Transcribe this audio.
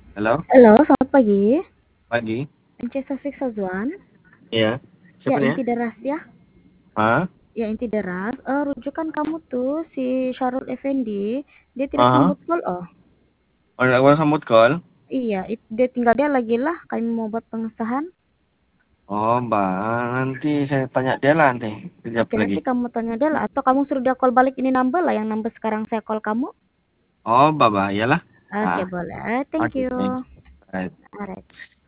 Halo, Halo, selamat pagi. pagi. Ence Safik Sazwan. Iya, Ya, siapa nih ya? inti deras ya. Ah, Ya, inti deras. Rujukan kamu tuh si Syarul Effendi, dia tidak aha. sambut call. Oh, Orang sambut call. iya, dia tinggal dia lagi lah. Kami mau buat pengesahan. Oh, Mbak, nanti saya tanya dia lah nanti. Kejap Oke, lagi. nanti kamu tanya dia lah. Atau kamu suruh dia call balik ini number lah, yang number sekarang saya call kamu. Oh, Mbak, iyalah. Oke, Ah, boleh. Thank oke, you. thanks. Right. Alright.